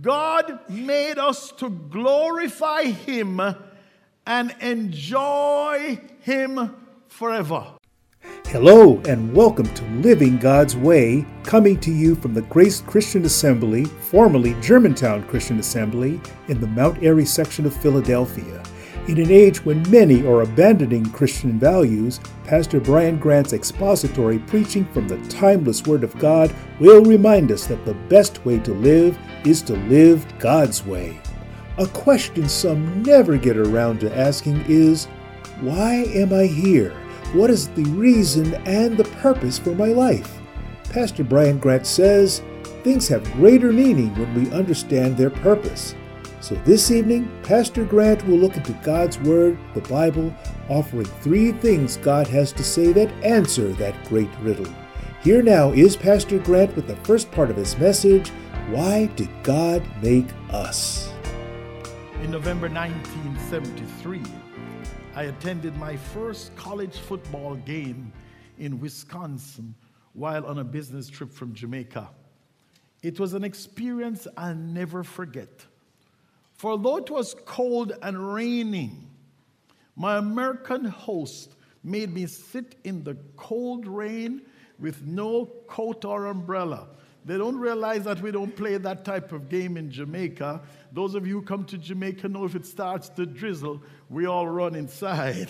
God made us to glorify Him and enjoy Him forever. Hello and welcome to Living God's Way, coming to you from the Grace Christian Assembly, formerly Germantown Christian Assembly, in the Mount Airy section of Philadelphia. In an age when many are abandoning Christian values, Pastor Brian Grant's expository preaching from the timeless Word of God will remind us that the best way to live is to live God's way. A question some never get around to asking is, why am I here? What is the reason and the purpose for my life? Pastor Brian Grant says, things have greater meaning when we understand their purpose. So this evening, Pastor Grant will look into God's Word, the Bible, offering 3 things God has to say that answer that great riddle. Here now is Pastor Grant with the first part of his message, Why Did God Make Us? In November 1973, I attended my first college football game in Wisconsin while on a business trip from Jamaica. It was an experience I'll never forget. For although it was cold and raining, my American host made me sit in the cold rain with no coat or umbrella. They don't realize that we don't play that type of game in Jamaica. Those of you who come to Jamaica know if it starts to drizzle, we all run inside.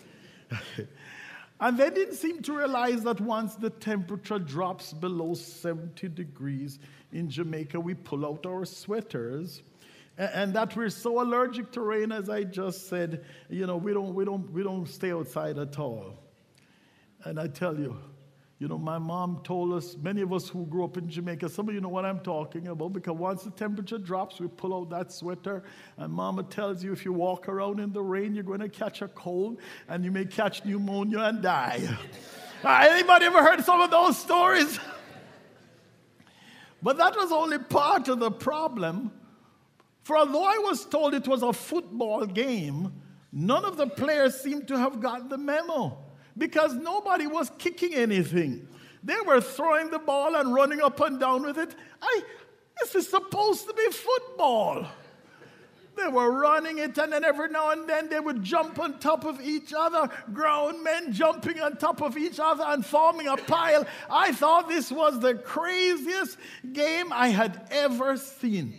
And they didn't seem to realize that once the temperature drops below 70 degrees in Jamaica, we pull out our sweaters. And that we're so allergic to rain, as I just said, we don't stay outside at all. And I tell you, my mom told us, many of us who grew up in Jamaica, some of you know what I'm talking about, because once the temperature drops, we pull out that sweater, and Mama tells you if you walk around in the rain, you're going to catch a cold, and you may catch pneumonia and die. Anybody ever heard some of those stories? But that was only part of the problem. For although I was told it was a football game, none of the players seemed to have got the memo because nobody was kicking anything. They were throwing the ball and running up and down with it. This is supposed to be football. They were running it, and then every now and then they would jump on top of each other, grown men jumping on top of each other and forming a pile. I thought this was the craziest game I had ever seen.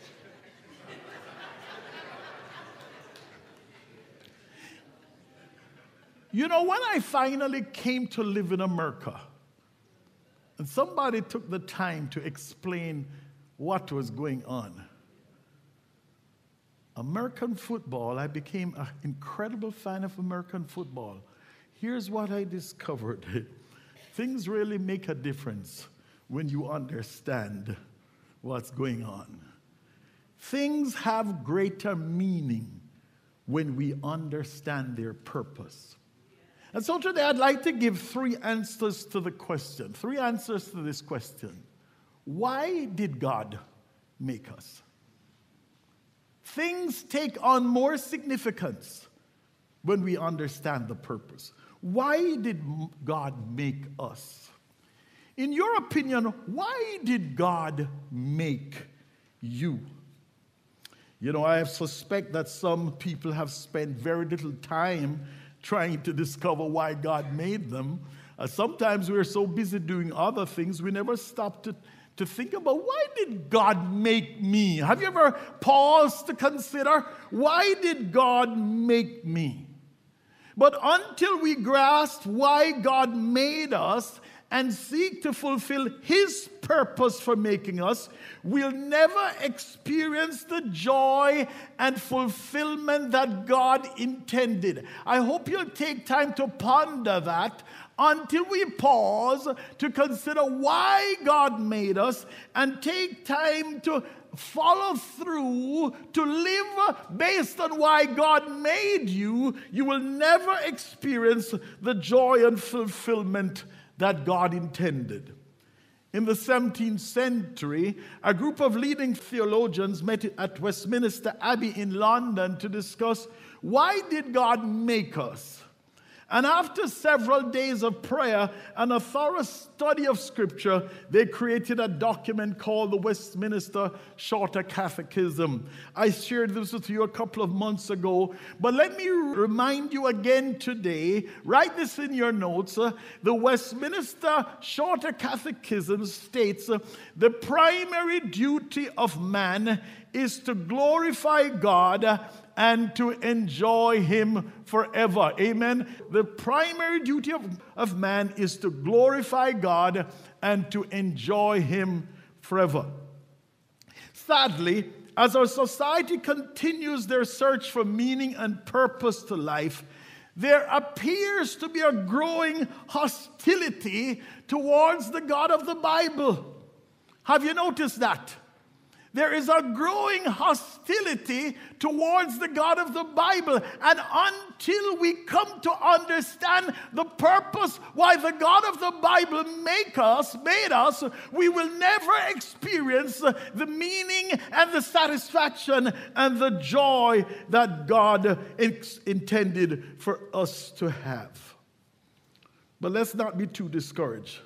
When I finally came to live in America, and somebody took the time to explain what was going on, American football, I became an incredible fan of American football. Here's what I discovered. Things really make a difference when you understand what's going on. Things have greater meaning when we understand their purpose. And so today I'd like to give 3 answers to the question. 3 answers to this question. Why did God make us? Things take on more significance when we understand the purpose. Why did God make us? In your opinion, why did God make you? I suspect that some people have spent very little time trying to discover why God made them. Sometimes we're so busy doing other things, we never stop to think about, why did God make me? Have you ever paused to consider, why did God make me? But until we grasp why God made us and seek to fulfill His purpose for making us, we'll never experience the joy and fulfillment that God intended. I hope you'll take time to ponder that until we pause to consider why God made us and take time to follow through to live based on why God made you. You will never experience the joy and fulfillment that God intended. In the 17th century, a group of leading theologians met at Westminster Abbey in London to discuss, why did God make us? And after several days of prayer and a thorough study of Scripture, they created a document called the Westminster Shorter Catechism. I shared this with you a couple of months ago, but let me remind you again today, write this in your notes. The Westminster Shorter Catechism states, the primary duty of man is to glorify God and to enjoy Him forever. Amen. The primary duty of man is to glorify God and to enjoy Him forever. Sadly, as our society continues their search for meaning and purpose to life, there appears to be a growing hostility towards the God of the Bible. Have you noticed that? There is a growing hostility towards the God of the Bible. And until we come to understand the purpose why the God of the Bible made us, we will never experience the meaning and the satisfaction and the joy that God intended for us to have. But let's not be too discouraged.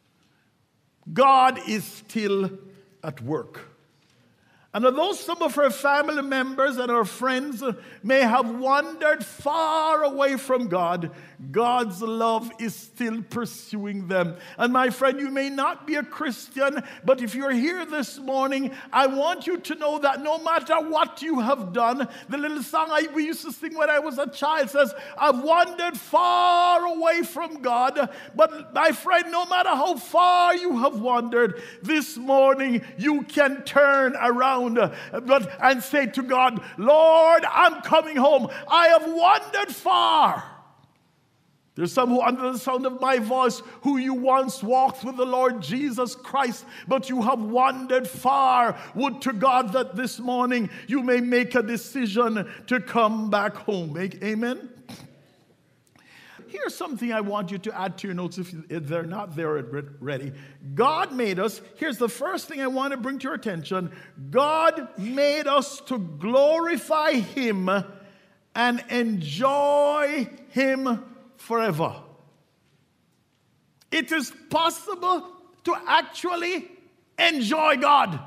God is still at work. And although some of her family members and her friends may have wandered far away from God, God's love is still pursuing them. And my friend, you may not be a Christian, but if you're here this morning, I want you to know that no matter what you have done, the little song we used to sing when I was a child says, I've wandered far away from God. But my friend, no matter how far you have wandered, this morning you can turn around and say to God, Lord, I'm coming home. I have wandered far. There's some who, under the sound of my voice, who you once walked with the Lord Jesus Christ, but you have wandered far. Would to God that this morning you may make a decision to come back home. Amen? Here's something I want you to add to your notes if they're not there already. God made us, here's the first thing I want to bring to your attention. God made us to glorify Him and enjoy Him forever. It is possible to actually enjoy God.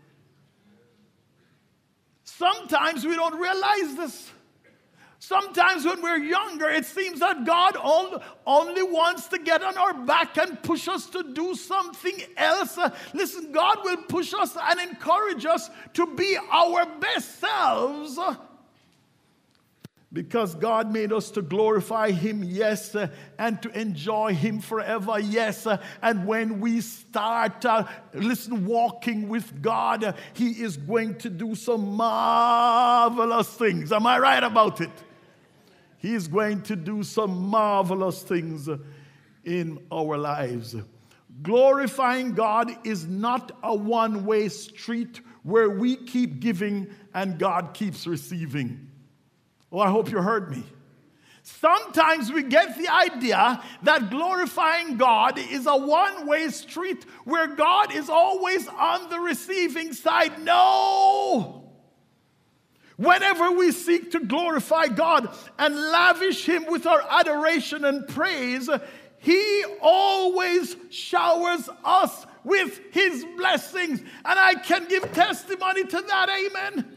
Sometimes we don't realize this. Sometimes when we're younger, it seems that God only wants to get on our back and push us to do something else. Listen, God will push us and encourage us to be our best selves. Because God made us to glorify Him, yes, and to enjoy Him forever, yes. And when we start, walking with God, He is going to do some marvelous things. Am I right about it? He is going to do some marvelous things in our lives. Glorifying God is not a one-way street where we keep giving and God keeps receiving. Oh, I hope you heard me. Sometimes we get the idea that glorifying God is a one-way street where God is always on the receiving side. No! Whenever we seek to glorify God and lavish Him with our adoration and praise, He always showers us with His blessings. And I can give testimony to that. Amen.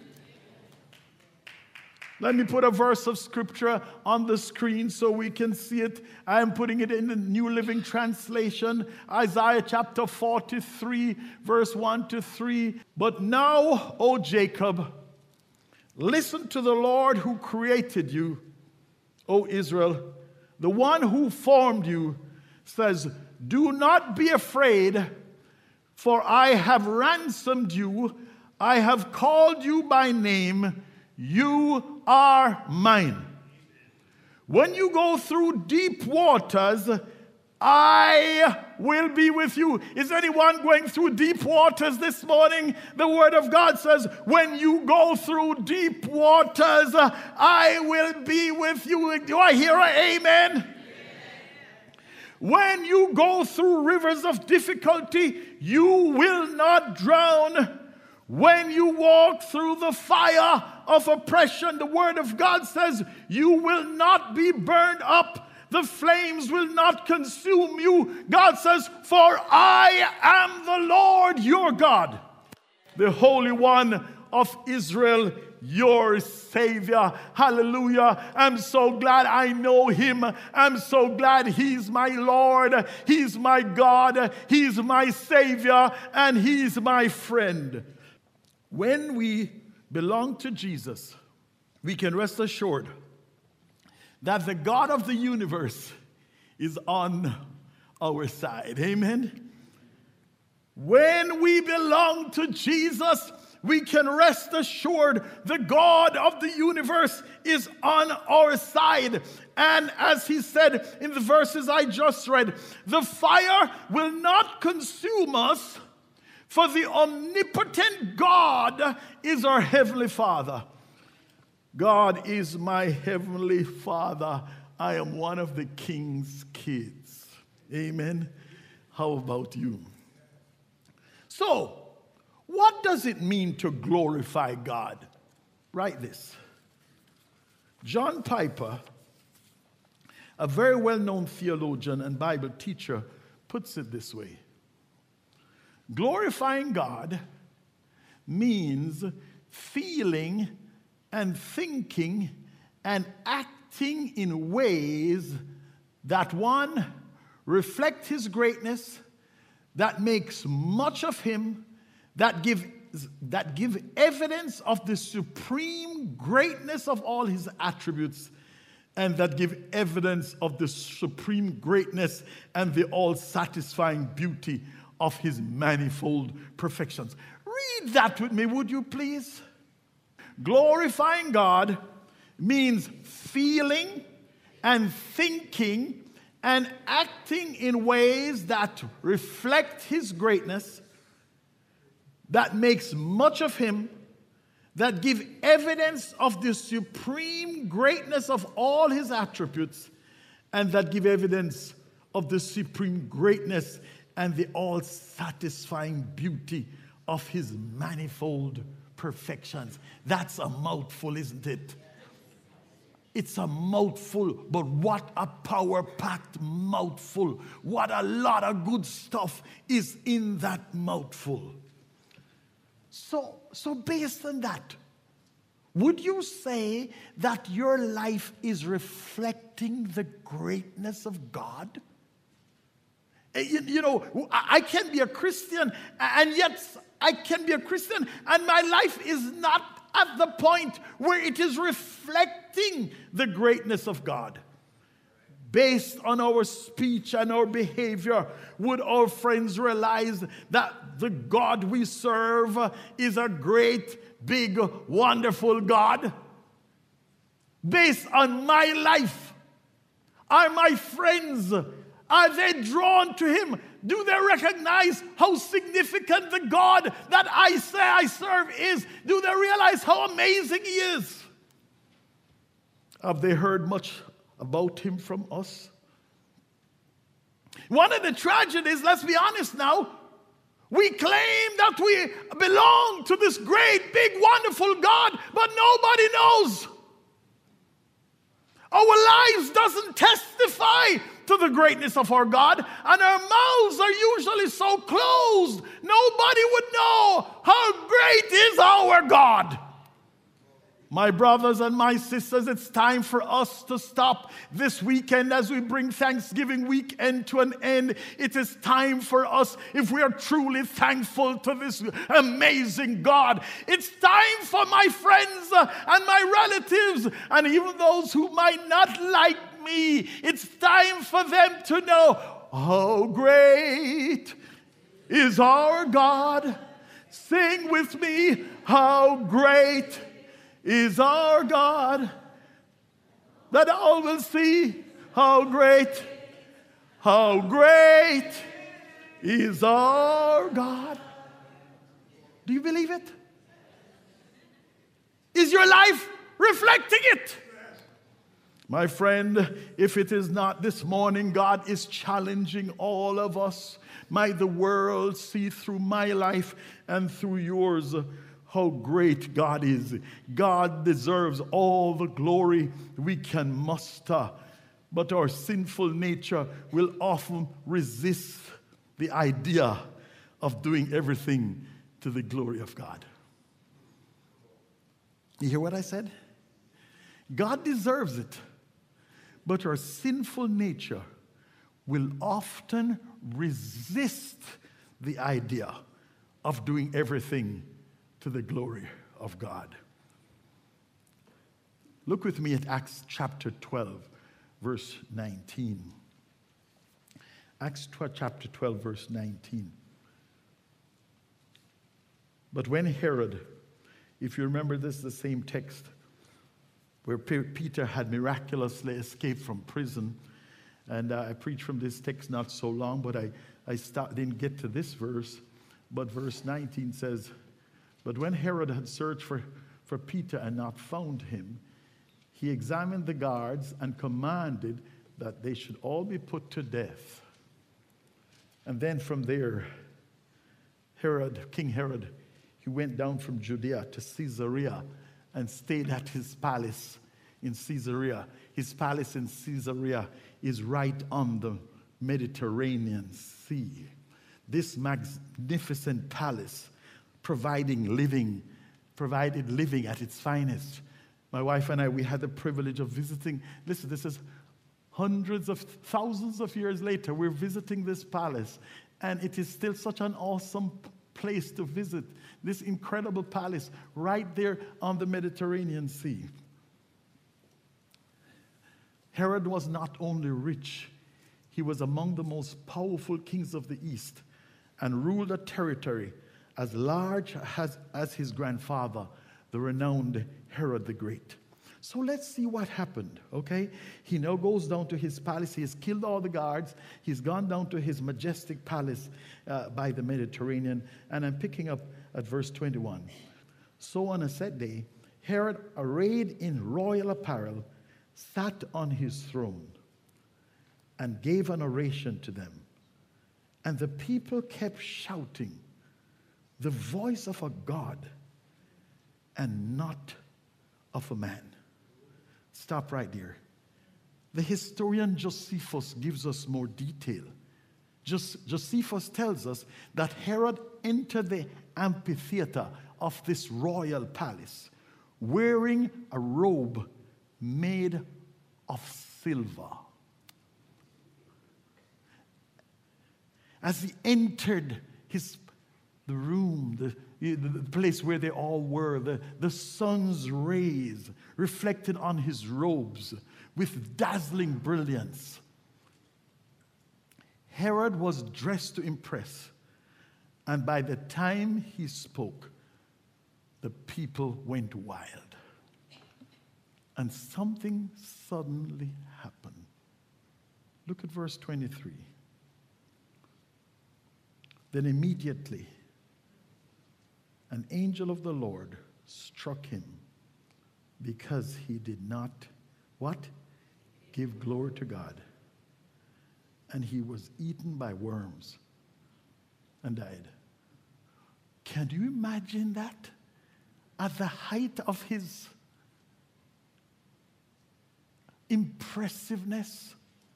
Let me put a verse of scripture on the screen so we can see it. I am putting it in the New Living Translation, Isaiah chapter 43, verse 1 to 3. But now, O Jacob, listen to the Lord who created you, O Israel. The one who formed you says, do not be afraid, for I have ransomed you. I have called you by name. You are mine. When you go through deep waters, I will be with you. Is anyone going through deep waters this morning? The Word of God says, when you go through deep waters, I will be with you. Do I hear an amen? Amen. When you go through rivers of difficulty, you will not drown. When you walk through the fire of oppression, the Word of God says, you will not be burned up. The flames will not consume you. God says, for I am the Lord your God, the Holy One of Israel, your Savior. Hallelujah. I'm so glad I know him. I'm so glad he's my Lord. He's my God. He's my Savior. And he's my friend. When we belong to Jesus, we can rest assured that the God of the universe is on our side. Amen. When we belong to Jesus, we can rest assured the God of the universe is on our side. And as he said in the verses I just read, the fire will not consume us, for the omnipotent God is our heavenly Father. God is my heavenly Father. I am one of the King's kids. Amen. How about you? So, what does it mean to glorify God? Write this. John Piper, a very well-known theologian and Bible teacher, puts it this way. Glorifying God means feeling and thinking and acting in ways that, one, reflect his greatness, that makes much of him, that give evidence of the supreme greatness of all his attributes, and that give evidence of the supreme greatness and the all-satisfying beauty of his manifold perfections. Read that with me, would you please? Glorifying God means feeling and thinking and acting in ways that reflect his greatness, that makes much of him, that give evidence of the supreme greatness of all his attributes, and that give evidence of the supreme greatness and the all-satisfying beauty of his manifold perfections. That's a mouthful, isn't it? It's a mouthful, but what a power-packed mouthful. What a lot of good stuff is in that mouthful. So based on that, would you say that your life is reflecting the greatness of God? You know, I can be a Christian, and yet I can be a Christian, and my life is not at the point where it is reflecting the greatness of God. Based on our speech and our behavior, would our friends realize that the God we serve is a great, big, wonderful God? Based on my life, are my friends, are they drawn to him? Do they recognize how significant the God that I say I serve is? Do they realize how amazing he is? Have they heard much about him from us? One of the tragedies, let's be honest now, we claim that we belong to this great, big, wonderful God, but nobody knows. Our lives doesn't testify to the greatness of our God, and our mouths are usually so closed, nobody would know how great is our God. My brothers and my sisters, it's time for us to stop this weekend as we bring Thanksgiving weekend to an end. It is time for us, if we are truly thankful to this amazing God, it's time for my friends and my relatives and even those who might not like me, it's time for them to know how great is our God. Sing with me, how great is our God, that all will see how great is our God. Do you believe it? Is your life reflecting it? My friend, if it is not this morning, God is challenging all of us. Might the world see through my life and through yours how great God is. God deserves all the glory we can muster. But our sinful nature will often resist the idea of doing everything to the glory of God. You hear what I said? God deserves it, but our sinful nature will often resist the idea of doing everything to the glory of God. Look with me at Acts chapter 12, verse 19. Acts chapter 12, verse 19. But when Herod, if you remember, this is the same text where Peter had miraculously escaped from prison. And I preached from this text not so long, but I didn't get to this verse. But verse 19 says, but when Herod had searched for Peter and not found him, he examined the guards and commanded that they should all be put to death. And then from there, King Herod, he went down from Judea to Caesarea and stayed at his palace in Caesarea. His palace in Caesarea is right on the Mediterranean Sea. This magnificent palace provided living at its finest. My wife and I, we had the privilege of visiting. Listen, this is hundreds of thousands of years later. We're visiting this palace, and it is still such an awesome place to visit. This incredible palace right there on the Mediterranean Sea. Herod was not only rich, he was among the most powerful kings of the East and ruled a territory as large as his grandfather, the renowned Herod the Great. So let's see what happened, okay? He now goes down to his palace. He has killed all the guards. He's gone down to his majestic palace by the Mediterranean. And I'm picking up at verse 21. So on a set day, Herod, arrayed in royal apparel, sat on his throne and gave an oration to them. And the people kept shouting, the voice of a God and not of a man. Stop right there. The historian Josephus gives us more detail. Josephus tells us that Herod entered the amphitheater of this royal palace wearing a robe made of silver. As he entered the room, the place where they all were, the sun's rays reflected on his robes with dazzling brilliance. Herod was dressed to impress, and by the time he spoke, the people went wild. And something suddenly happened. Look at verse 23. Then immediately, an angel of the Lord struck him because he did not, what? Give glory to God. And he was eaten by worms and died. Can you imagine that? At the height of his impressiveness,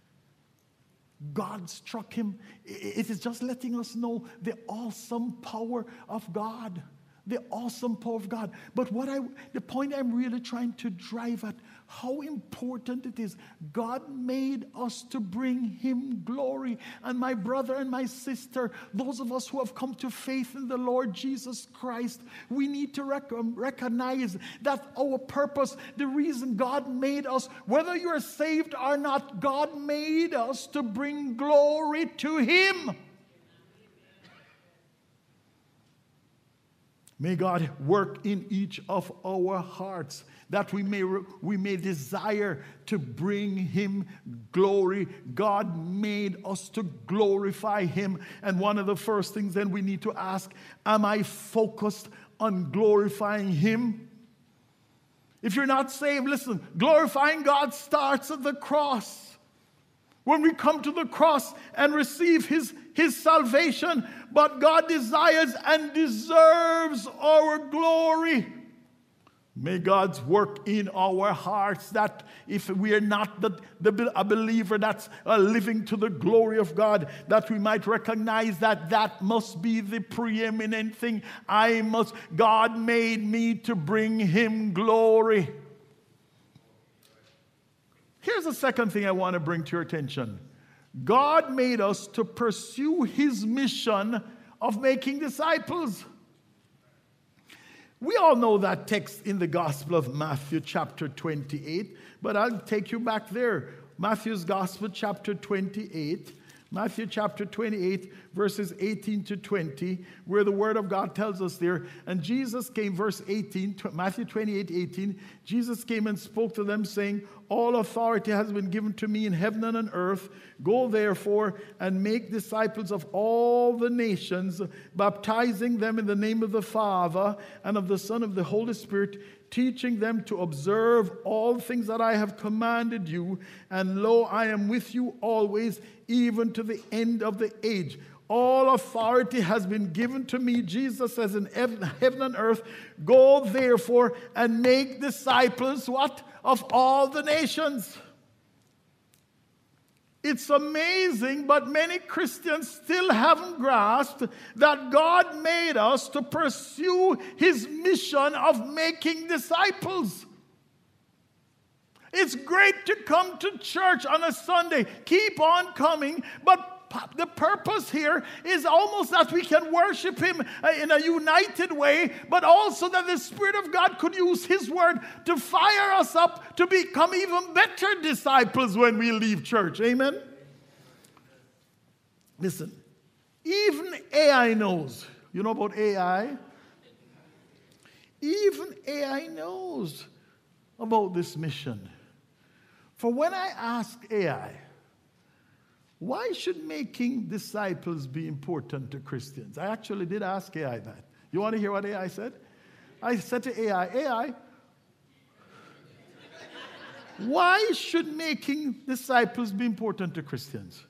God struck him. It is just letting us know the awesome power of God. The awesome power of God. But the point I'm really trying to drive at, how important it is. God made us to bring him glory. And my brother and my sister, those of us who have come to faith in the Lord Jesus Christ, we need to recognize that our purpose, the reason God made us, whether you're saved or not, God made us to bring glory to him. May God work in each of our hearts that we may desire to bring him glory. God made us to glorify him. And one of the first things then we need to ask, am I focused on glorifying him? If you're not saved, listen, glorifying God starts at the cross. When we come to the cross and receive his salvation, but God desires and deserves our glory. May God's work in our hearts, that if we are not a believer that's living to the glory of God, that we might recognize that that must be the preeminent thing. God made me to bring Him glory. Here's the second thing I want to bring to your attention. God made us to pursue His mission of making disciples. We all know that text in the Gospel of Matthew chapter 28, but I'll take you back there. Matthew's Gospel chapter 28. Matthew chapter 28, verses 18 to 20, where the Word of God tells us there, and Jesus came, verse 18, Matthew 28, 18, Jesus came and spoke to them, saying, all authority has been given to me in heaven and on earth. Go therefore and make disciples of all the nations, baptizing them in the name of the Father and of the Son and of the Holy Spirit, teaching them to observe all things that I have commanded you. And lo, I am with you always, even to the end of the age. All authority has been given to me, Jesus says, in heaven and earth. Go therefore and make disciples, what? Of all the nations. It's amazing, but many Christians still haven't grasped that God made us to pursue His mission of making disciples. It's great to come to church on a Sunday. Keep on coming, but the purpose here is almost that we can worship Him in a united way, but also that the Spirit of God could use His Word to fire us up to become even better disciples when we leave church. Amen? Listen, even AI knows. You know about AI? Even AI knows about this mission. For when I ask AI, why should making disciples be important to Christians? I actually did ask AI that. You want to hear what AI said? I said to AI, why should making disciples be important to Christians?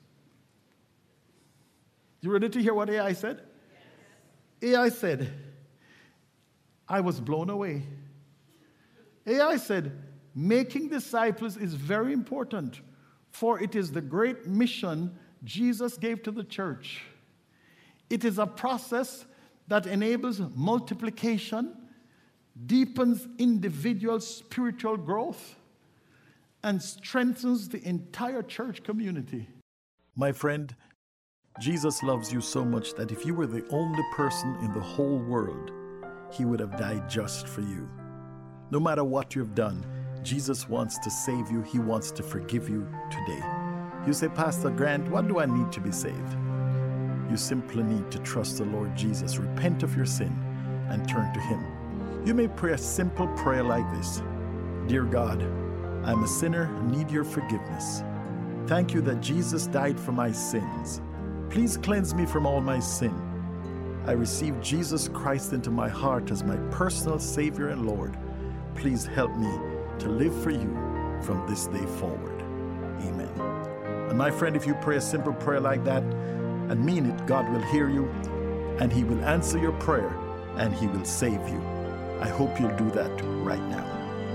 You ready to hear what AI said? Yes. AI said, I was blown away. AI said, making disciples is very important, for it is the great mission Jesus gave to the church. It is a process that enables multiplication, deepens individual spiritual growth, and strengthens the entire church community. My friend, Jesus loves you so much that if you were the only person in the whole world, He would have died just for you. No matter what you've done, Jesus wants to save you. He wants to forgive you today. You say, Pastor Grant, what do I need to be saved? You simply need to trust the Lord Jesus, repent of your sin, and turn to Him. You may pray a simple prayer like this. Dear God, I'm a sinner and need your forgiveness. Thank you that Jesus died for my sins. Please cleanse me from all my sin. I receive Jesus Christ into my heart as my personal Savior and Lord. Please help me to live for you from this day forward. Amen. And my friend, if you pray a simple prayer like that and mean it, God will hear you and He will answer your prayer and He will save you. I hope you'll do that right now.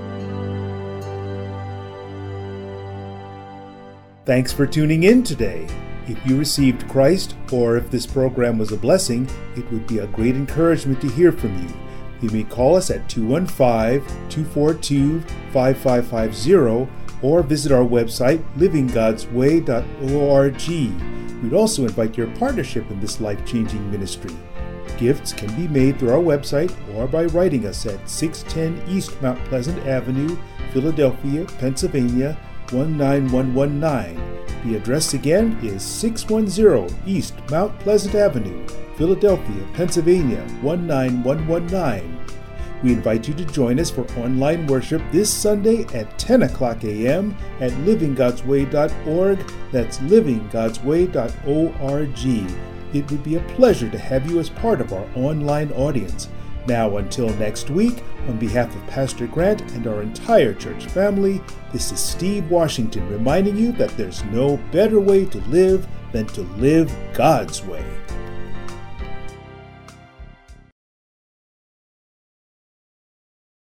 Thanks for tuning in today. If you received Christ, or if this program was a blessing, it would be a great encouragement to hear from you. You may call us at 215-242-5550 or visit our website, livinggodsway.org. We'd also invite your partnership in this life-changing ministry. Gifts can be made through our website or by writing us at 610 East Mount Pleasant Avenue, Philadelphia, Pennsylvania, 19119. The address again is 610 East Mount Pleasant Avenue, Philadelphia, Pennsylvania, 19119. We invite you to join us for online worship this Sunday at 10 o'clock a.m. at livinggodsway.org. That's livinggodsway.org. It would be a pleasure to have you as part of our online audience. Now, until next week, on behalf of Pastor Grant and our entire church family, this is Steve Washington reminding you that there's no better way to live than to live God's way.